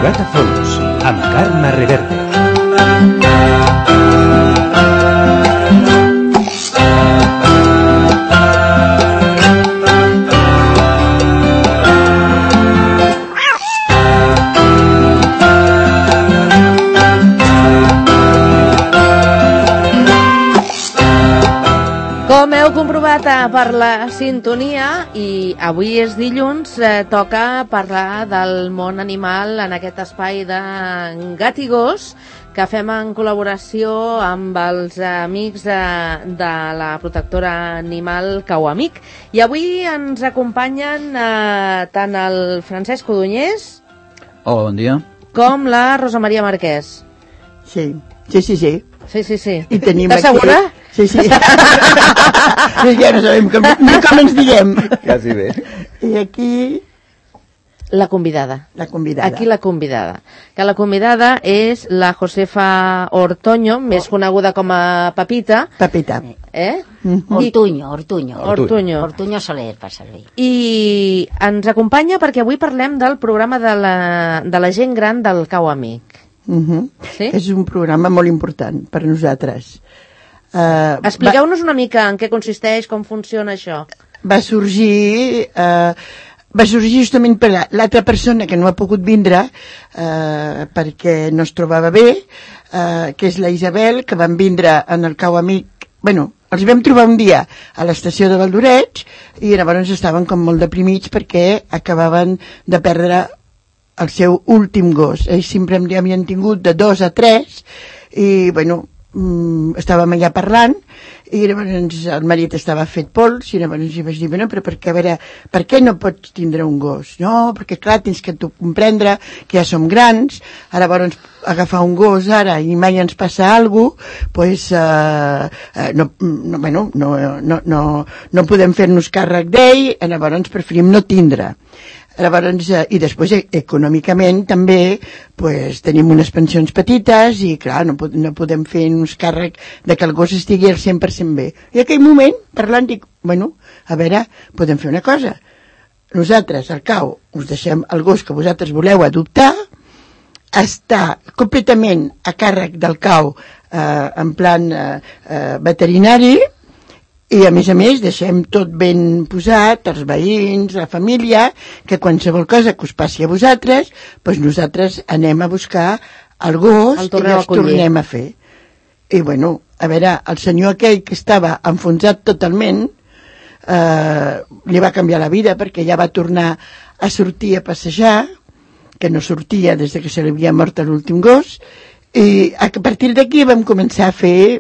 Jugat a fons, amb Carme Reverte. Com heu comprovat per la sintonia, i avui és dilluns, toca parlar del món animal en aquest espai de Gat i Gos que fem en col·laboració amb els amics de la protectora animal Cauamic. I avui ens acompanyen tant el Francesc Codonyés, hola, bon dia, com la Rosa Maria Marquès. Sí. I tenim estàs segura? Sí. Ja no sabem com ens diguem. quasi bé. I aquí... La convidada. Aquí la convidada. Que la convidada és la Josefa Ortuño, més coneguda com a Pepita. Pepita. Ortuño. Ortuño Soler, per servir. I ens acompanya perquè avui parlem del programa de la gent gran del Cauamic. Sí? És un programa molt important per a nosaltres. Expliqueu-nos una mica en què consisteix, com funciona això. Va sorgir justament per l'altra persona que no ha pogut vindre perquè no es trobava bé, que és la Isabel, que van vindre en el Cauamic. Bueno, els vam trobar un dia a l'estació de Valdoreig i llavors estaven com molt deprimits perquè acabaven de perdre el seu últim gos. Ells sempre havien tingut de 2 a 3 i, bueno, estàvem allà parlant i llavors el marit estava fet pols i llavors jo vaig dir, bueno, però per què no pots tindre un gos? No, perquè clar, tens que comprendre que ja som grans, ara llavors agafar un gos ara i mai ens passa alguna cosa, no podem fer-nos càrrec d'ell, llavors preferim no tindre. Llavors, i després econòmicament també tenim unes pensions petites i clar, no podem fer-nos càrrec de que el gos estigui al 100% bé. I en aquell moment, parlant, dic, bueno, a veure, podem fer una cosa. Nosaltres, al Cau, us deixem el gos que vosaltres voleu adoptar, està completament a càrrec del Cau en plan veterinari, i a més deixem tot ben posat, els veïns, la família, que qualsevol cosa que us passi a vosaltres, doncs nosaltres anem a buscar el gos i els tornem a fer. I bueno, a veure, el senyor aquell que estava enfonsat totalment, li va canviar la vida perquè ja va tornar a sortir a passejar, que no sortia des que se li havia mort l'últim gos, i a partir d'aquí vam començar a fer,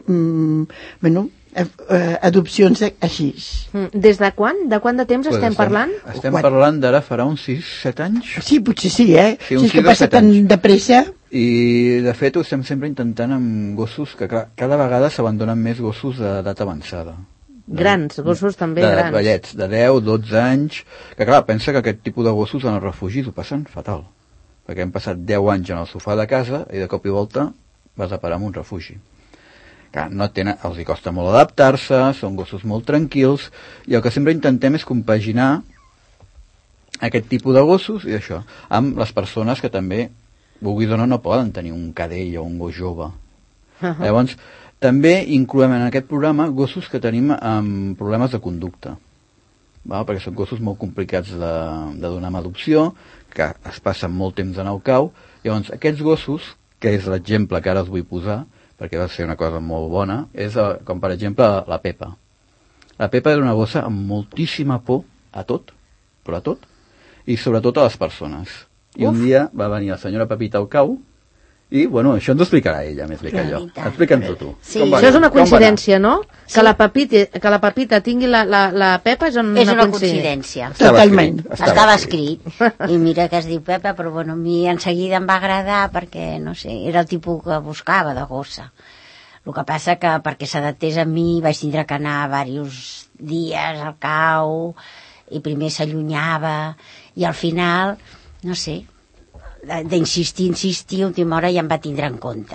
adopcions així. Des de quan? De quant de temps estem parlant? Estem parlant d'ara farà uns 6-7 anys. Sí, potser sí, Sí, és que passa tan de pressa. I de fet ho estem sempre intentant amb gossos que cada vegada s'abandonen més gossos d'edat avançada. Grans, gossos també grans. De vellets, de 10-12 anys, que clar, pensa que aquest tipus de gossos en els refugis ho passen fatal, perquè hem passat 10 anys en el sofà de casa i de cop i volta vas a parar en un refugi. No tenen, els hi costa molt adaptar-se, són gossos molt tranquils, i el que sempre intentem és compaginar aquest tipus de gossos i això, amb les persones que també, vulguis o no poden tenir un cadell o un gos jove. Llavors, també incloem en aquest programa gossos que tenim amb problemes de conducta, perquè són gossos molt complicats de donar en adopció, que es passen molt temps en el Cau. Llavors, aquests gossos, que és l'exemple que ara us vull posar, perquè va ser una cosa molt bona, és com per exemple la Pepa. La Pepa era una gossa amb moltíssima por a tot, però a tot, i sobretot a les persones. I un dia va venir la senyora Pepita al Cau, i, bueno, això ens ho explicarà ella més bé que jo. Explica'ns-ho tu. Sí. Això és una coincidència, no? Sí. Que la Pepita tingui la Pepa és una coincidència. Totalment. Estava escrit. I mira que es diu Pepa, però bueno, a mi en seguida em va agradar perquè, no sé, era el tipus que buscava de gossa. El que passa que perquè s'adaptés a mi vaig tindre que anar diversos dies al Cau i primer s'allunyava i al final, no sé, d'insistir, a última hora ja em va tindre en compte.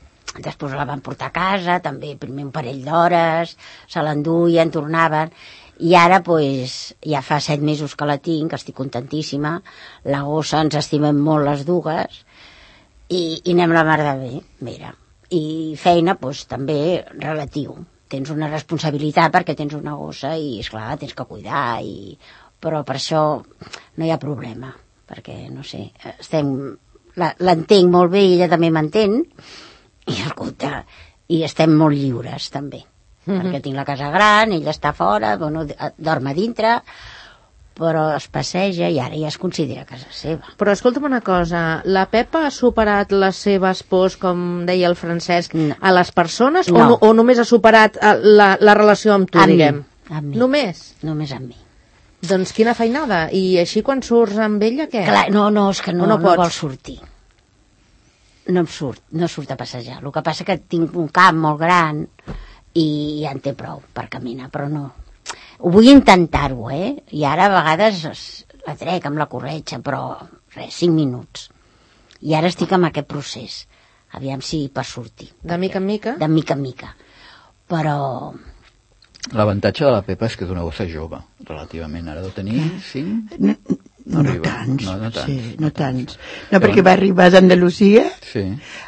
Després la van portar a casa, també primer un parell d'hores, se l'enduien, tornaven, I ara, pues, ja fa 7 mesos que la tinc, que estic contentíssima. La gossa, ens estimem molt les dues, i anem la mar de bé, mira. I feina, pues, també relatiu. Tens una responsabilitat perquè tens una gossa i, esclar, tens que cuidar, però per això no hi ha problema, perquè, no sé, l'entenc molt bé i ella també m'entén, i escolta, i estem molt lliures, també. Perquè tinc la casa gran, ella està fora, bueno, dorm a dintre, però es passeja i ara ja es considera casa seva. Però escolta'm una cosa, la Pepa ha superat les seves pors, com deia el Francesc, a les persones, No. o només ha superat la relació amb tu, diguem? Amb mi. Només? Només amb mi. Doncs quina feinada. I així quan surts amb ella, què? Clar, no, és que no pots? vol sortir. No surt a passejar. El que passa que tinc un camp molt gran i ja en té prou per caminar, però no. Ho vull intentar-ho, I ara a vegades la trec amb la corretja, però res, 5 minuts. I ara estic en aquest procés. Aviam si per sortir. De mica en mica? De mica en mica. Però... L'avantatge de la Pepa és que és una gossa jove, relativament. Ara deu tenir 5? No arriba. tants, No tants. sí, no tants. No, perquè va arribar d'Andalusia, Sí.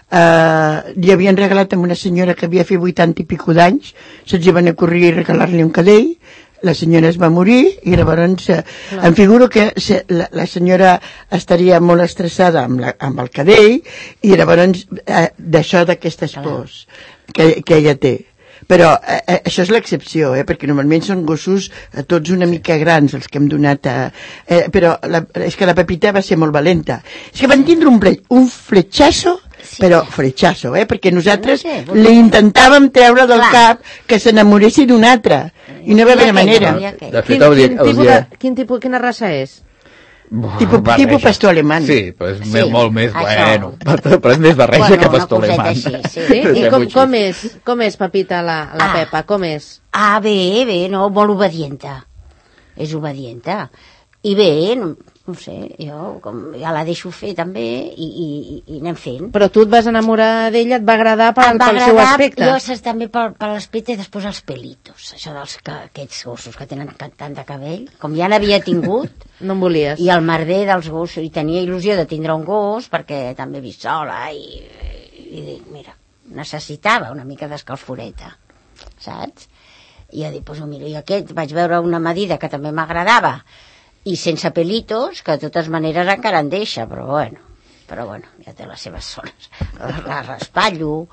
li havien regalat a una senyora que havia fet 80 i pico d'anys, se'ls van acorrir a regalar-li un cadell, la senyora es va morir i llavors em figuro que la senyora estaria molt estressada amb el cadell i llavors d'això d'aquestes pors que ella té. Però això és l'excepció, perquè normalment són gossos tots una mica grans els que hem donat però és que la Pepita va ser molt valenta. És que van tindre un fletxasso, però fletxasso, perquè nosaltres li intentàvem treure del cap que s'enamoressi d'un altre i no va haver manera. De fet, Quina raça és? Tipus pastor alemany. Sí, però és molt més bueno. Però és més barreja que pastor alemany. Sí? I com és, Pepita, la Pepa? Com és? Bé, no, molt obedienta. És obedienta. I bé, no sé, jo ja la deixo fer també i anem fent. Però tu et vas enamorar d'ella, et va agradar pel seu aspecte? Jo també per l'aspecte i després els pelitos, això aquests gossos que tenen tant de cabell, com ja n'havia tingut, no en volies. I el merder dels gossos, i tenia il·lusió de tindre un gos perquè també he vist sola i dic, mira, necessitava una mica d'escalforeta, saps? I jo dic, doncs mira, i aquest vaig veure una medida que també m'agradava i sense pelitos, que de totes maneres encara en deixa, però bueno, ja té les seves zones. La raspallo.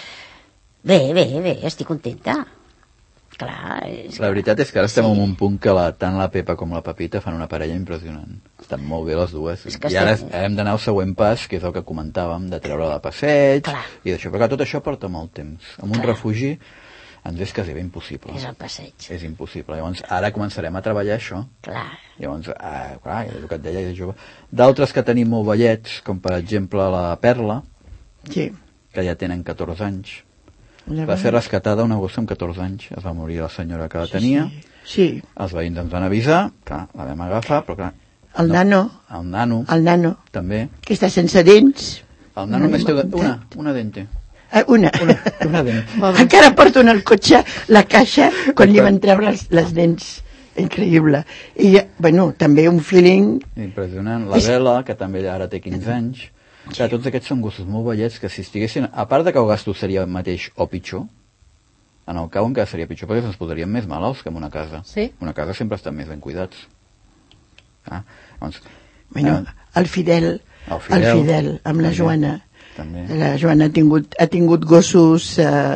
Bé, estic contenta. Clar, la veritat és que ara estem en un punt que tant la Pepa com la Pepita fan una parella impressionant. Estan molt bé les dues. I ara hem d'anar al següent pas, que és el que comentàvem, de treure de passeig, i d'això, perquè tot això porta molt temps. En un refugi ens és quasi bé impossible. És el passeig. És impossible. Llavors, ara començarem a treballar això. Clar. Llavors, clar, el que et deia, és jove. D'altres que tenim molt vellets, com per exemple la Perla, sí, que ja tenen 14 anys. Va ser rescatada una gossa amb 14 anys. Es va morir la senyora que la tenia. Sí. Els veïns ens van avisar, clar, la vam agafar, però clar... El nano. El nano. També. Que està sense dents. El nano només té una dente. Una dent. Encara porto en el cotxe la caixa quan li van treure les dents. Increïble. I, bueno, també un feeling... Impressionant. La Bela, que també ara té 15 anys. Clar, tots aquests són gossos molt vellets que si estiguessin... A part de que el gasto seria el mateix o pitjor, en el cau encara seria pitjor perquè ens posaríem més malalts que en una casa. Sí? Una casa sempre estan més ben cuidats. Doncs, bueno, el Fidel, amb la Joana. També. La Joana ha tingut gossos...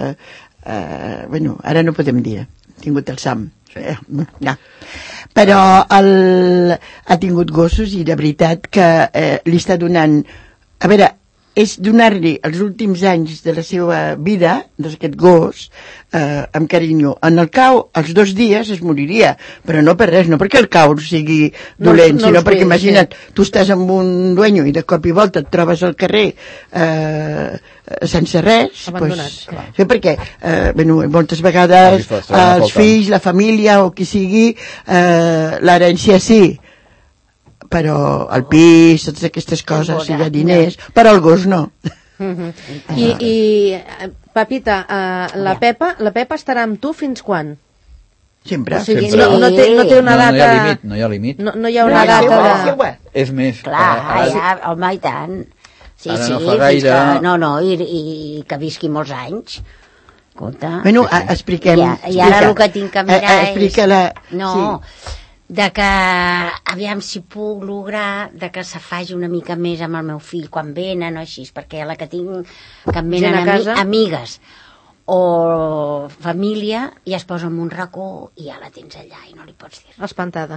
bueno, ara no podem dir. Ha tingut el Sam. Sí. No. Però ha tingut gossos i de veritat que li està donant... A veure, és donar-li els últims anys de la seva vida, d'aquest gos, amb carinyo. En el cau, els 2 dies es moriria, però no per res, no perquè el cau sigui dolent, sinó perquè, imagina't, tu estàs amb un dueño i de cop i volta et trobes al carrer sense res, sí, perquè bueno, moltes vegades els fills, la família o qui sigui, l'herència sí, però el pis, totes aquestes coses, hi ha diners, però el gos no. I Pepita, la Pepa estarà amb tu fins quan? Sempre. O sigui, Sempre. no té una data... No hi ha límit. No hi ha una data de... És més... Clar, home, i tant. Sí, Ara sí, no fa gaire... I que visqui molts anys. Escolta. Bueno, expliquem. I ara el que tinc que mirar explica-la. No, de que aviam si puc lograr de que se faci una mica més amb el meu fill quan venen o així, perquè la que tinc que em venen a casa? amigues o família i es posa en un racó i ja la tens allà i no li pots dir. Espantada.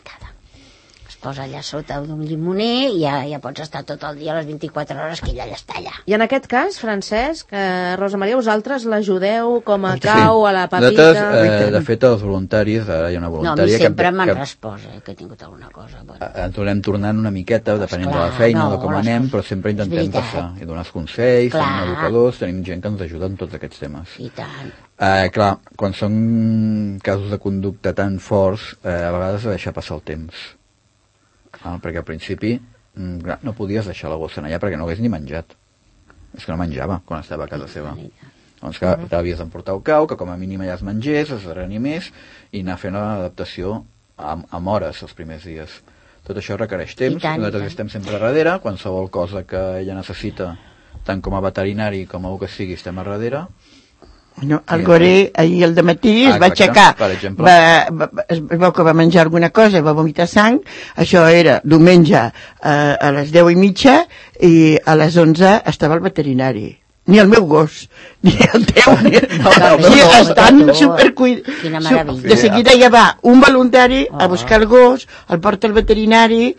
Es posa allà sota d'un llimoner i ja pots estar tot el dia a les 24 hores que ella ja està allà. I en aquest cas, Francesc, Rosa Maria, vosaltres l'ajudeu com a cau a la Pepita? Nosaltres, de fet, els voluntaris, ara hi ha una No, a mi voluntària... sempre m'han respost, que he tingut alguna cosa. Bueno. Ens donem tornant una miqueta, depenent de la Clar, feina, no, de com anem, però sempre intentem veritat. passar i donar els consells, Clar. tenim educadors, tenim gent que ens ajuda en tots aquests temes. I tant. Clar, quan són casos de conducta tan forts, a vegades s'ha de deixar passar el temps. Perquè al principi no podies deixar la gossa allà perquè no hagués ni menjat. És que no menjava quan estava a casa seva. Doncs que t'havies d'emportar el cau, que com a mínim allà es mengés, es reanimés i anar fent l'adaptació amb hores els primers dies. Tot això requereix temps, nosaltres estem sempre a darrere, qualsevol cosa que ella necessita, tant com a veterinari com a el que sigui, estem a darrere. No, el Goré ahir al dematí es va aixecar, es veu que va menjar alguna cosa, va vomitar sang, això era diumenge a les 10:30 i a les 11 estava el veterinari. Ni el meu gos, ni el teu, ni estan supercuidats. Quina meravella. De seguida ja va un voluntari a buscar el gos, el porta al veterinari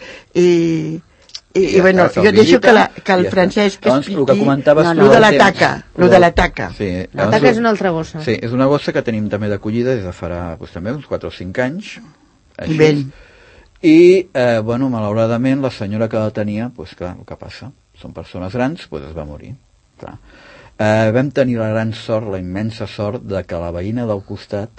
i bueno, jo deixo que el Francesc expliqui lo de la taca. La taca és una altra gossa. Sí, és una gossa que tenim també d'acollida des de farà també uns 4 o 5 anys. I, bueno, malauradament, la senyora que la tenia, doncs clar, el que passa, són persones grans, doncs es va morir. Clar. Vam tenir la gran sort, la immensa sort, de que la veïna del costat,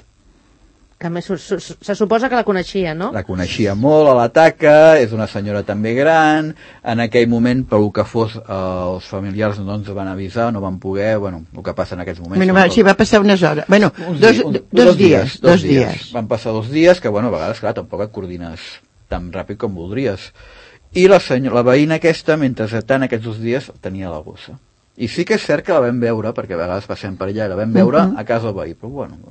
que més se suposa que la coneixia, no? La coneixia molt, a la taca, és una senyora també gran, en aquell moment, pel que fos, els familiars no ens van avisar, no van poder, bueno, el que passa en aquests moments... Bueno, sí, va passar unes hores, bueno, dos dies. Van passar 2 dies, que, bueno, a vegades, clar, tampoc et coordines tan ràpid com voldries. I la veïna aquesta, mentre tant aquests 2 dies, tenia la gossa. I sí que és cert que la vam veure, perquè a vegades passem per allà, la vam veure a casa del veí, però, bueno...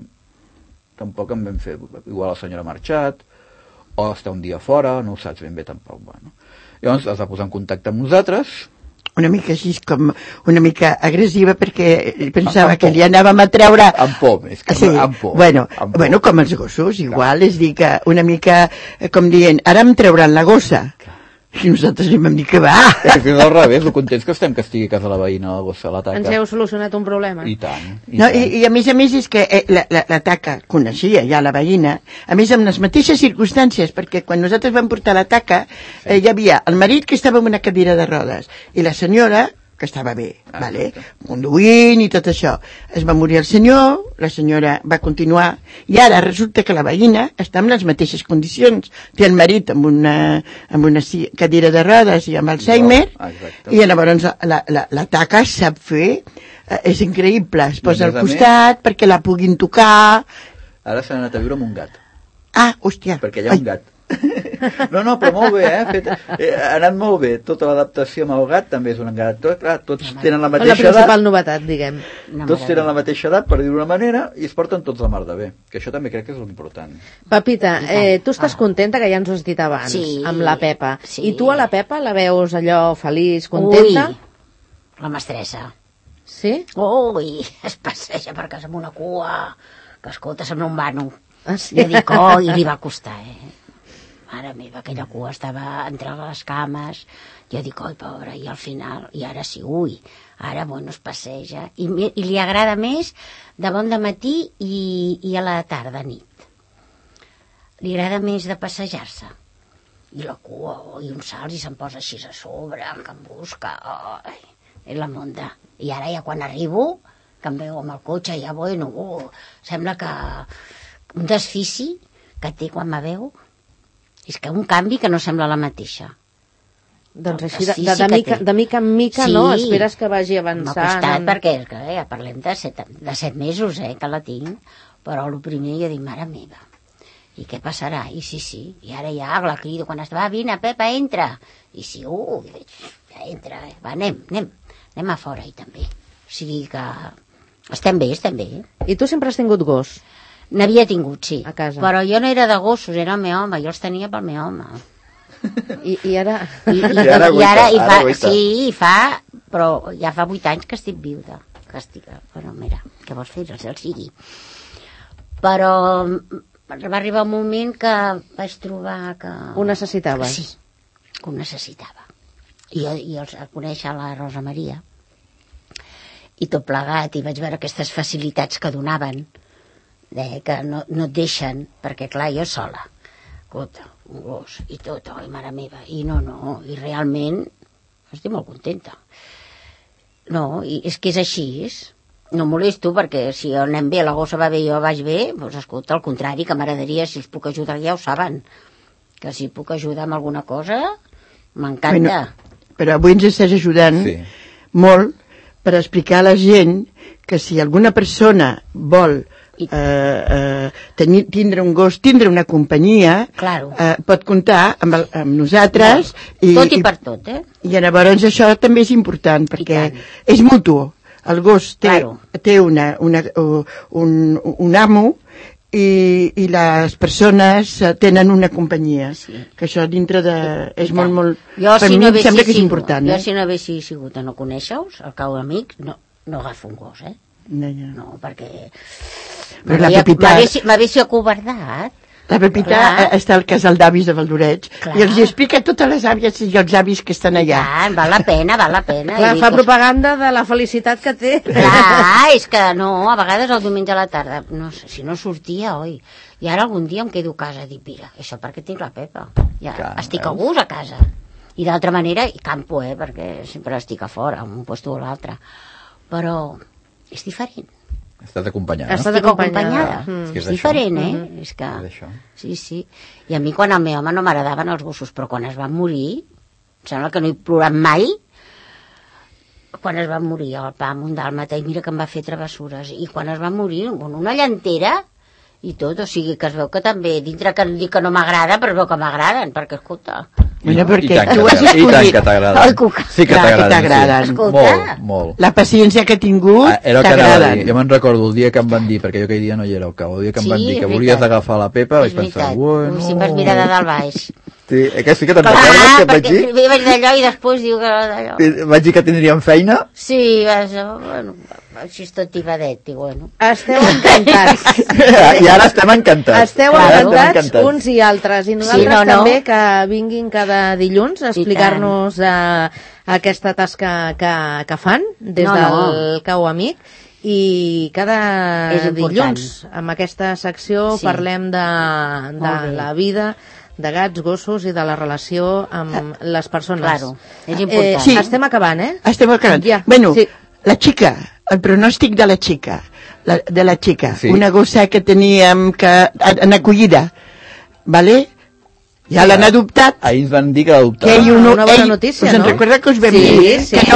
tampoc em vam fer, igual la senyora ha marxat o està un dia fora, no ho saps ben bé tampoc. Bueno. Llavors es va posar en contacte amb nosaltres, una mica així com una mica agressiva perquè pensava que li anàvem a treure amb por, més que amb por. Bueno, com els gossos, igual, és dir que una mica com dient, ara em trauran la gossa. I nosaltres li vam dir que va. És al revés, el contents que estem que estigui a casa la veïna, la gossa, la taca. Ens heu solucionat un problema. I tant. I a més és que la taca coneixia ja la veïna, a més amb les mateixes circumstàncies, perquè quan nosaltres vam portar la taca hi havia el marit que estava en una cadira de rodes i la senyora que estava bé, conduint i tot això. Es va morir el senyor, la senyora va continuar i ara resulta que la veïna està en les mateixes condicions. Té el marit amb una cadira de rodes i amb Alzheimer i llavors la taca sap fer, és increïble, es posa al costat perquè la puguin tocar. Ara s'ha anat a viure amb un gat. Hòstia. Perquè hi ha un gat. No, però molt bé, ha anat molt bé. Tota l'adaptació amb el gat també és un gat. Tots tenen la mateixa edat. La principal novetat, diguem. Tots tenen la mateixa edat, per dir-ho d'una manera, i es porten tots la mar de bé. Que això també crec que és l'important. Pepita, tu estàs contenta, que ja ens ho has dit abans, amb la Pepa. I tu a la Pepa la veus allò feliç, contenta? Ui, la mestressa. Sí? Ui, es passeja per casa amb una cua, que escolta, sembla un vano. Sí? I dic, i li va costar, Mare meva, aquella cua estava entre les cames. Jo dic, pobra, i al final, i ara sí, ara, bueno, es passeja. I li agrada més de bon dematí i a la tarda, nit. Li agrada més de passejar-se. I la cua, i un salt, i se'm posa així a sobre, que em busca, és la monda. I ara ja quan arribo, que em veu amb el cotxe, ja, bueno, sembla que un desfici que té quan me veu, és que un canvi que no sembla la mateixa. Doncs així, de mica en mica, no? Esperes que vagi avançant. M'ha costat, perquè ja parlem de 7 mesos, que la tinc. Però el primer jo dic, mare meva, i què passarà? I sí, i ara ja la crido, quan estava, vine, Pepa, entra. I sí, ja entra, va, anem a fora, i també. O sigui que estem bé. I tu sempre has tingut gos? N'havia tingut, sí. A casa. Però jo no era de gossos, era el meu home, jo els tenia pel meu home. I ara... Però ja fa 8 anys que estic viuda. Bueno, mira, què vols fer? El sigui. Però va arribar un moment que vaig trobar que... Ho necessitaves? Sí, que ho necessitava. I jo conèixer la Rosa Maria i tot plegat, i vaig veure aquestes facilitats que donaven, que no et deixen, perquè clar, jo sola, escolta, un gos i tot, oi, mare meva, i i realment estic molt contenta. No, i és que és així, no molesto, perquè si anem bé, la gossa va bé i jo vaig bé, doncs escolta, al contrari, que m'agradaria, si els puc ajudar, ja ho saben, que si puc ajudar amb alguna cosa, m'encanta. Bueno, però avui ens estàs ajudant molt per explicar a la gent que si alguna persona vol tindre un gos, tindre una companyia, claro, pot comptar amb nosaltres. Tot i per tot, I llavors això també és important, perquè és mutu. El gos té un amo i les persones tenen una companyia. Que això dintre de... és molt... Per mi em sembla que és important. Jo si no hagués sigut a no conèixer-us, al cau d'amics, no agafo un gos, No, perquè... Però la Pepita... M'hagués acobardat. La Pepita està al casal d'avis de Valdoreig i els explica totes les àvies i els avis que estan allà. Val la pena. Clar, fa propaganda de la felicitat que té. Clar, és que no, a vegades el diumenge a la tarda, no sé, si no sortia, oi. I ara algun dia em quedo a casa i dic, mira, això perquè tinc la Pepa. Ja estic a gust a casa. I d'altra manera, i campo, perquè sempre estic a fora, en un puesto o l'altre. Però és diferent. Estàs acompanyada. Estic acompanyada. És diferent, És que... Sí. I a mi quan el meu home no m'agradaven els gossos, però quan es van morir, em sembla que no he plorat mai, quan es va morir el Pam, un dàlmata, i mira que em va fer travessures, i quan es va morir, una llantera i tot, o sigui que es veu que també, dintre que dic que no m'agrada, però es veu que m'agraden, perquè escolta... Mira, perquè tu has escollit... I tant que t'agraden. Sí que t'agraden. Molt. La paciència que he tingut t'agraden. Jo me'n recordo el dia que em van dir, perquè jo aquell dia no hi era al cau, el dia que em van dir que volies agafar la Pepa, vaig pensar, bueno... Sempre es mira de dalt baix. Sí, que sí que te'n recordes que et vaig dir? Perquè vaig d'allò i després diu que d'allò. Vaig dir que tindríem feina? Sí, bueno, així tot tibadet, i bueno. Esteu encantats. I ara estem encantats. Esteu encantats uns i altres, i nosaltres també que vinguin cada dilluns a explicar-nos aquesta tasca que fan des del Cau Amic. I cada dilluns amb aquesta secció parlem de la vida, de gats, gossos i de la relació amb les persones. Claro, és important. Sí. Estem acabant, Estem acabant. Ja. Bueno, la xica, el pronòstic de la xica, una gossa que teníem en acollida, ¿vale? Ja l'han adoptat. Ahir ens van dir que l'adoptaven. Una bona notícia, no? Us en recorda que us vam dir? Que no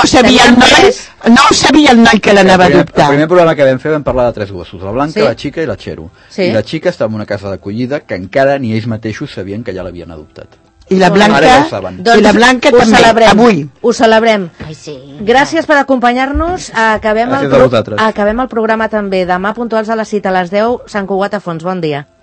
sabia el noi que l'anava a adoptar. El primer programa que vam fer vam parlar de 3 gossos, la Blanca, la Xica i la Txero. I la Xica estava en una casa d'acollida que encara ni ells mateixos sabien que ja l'havien adoptat. I la Blanca també, avui. Ho celebrem. Ai, sí. Gràcies per acompanyar-nos. Acabem el programa també demà puntuals a la cita a les 10, Sant Cugat a Fons. Bon dia.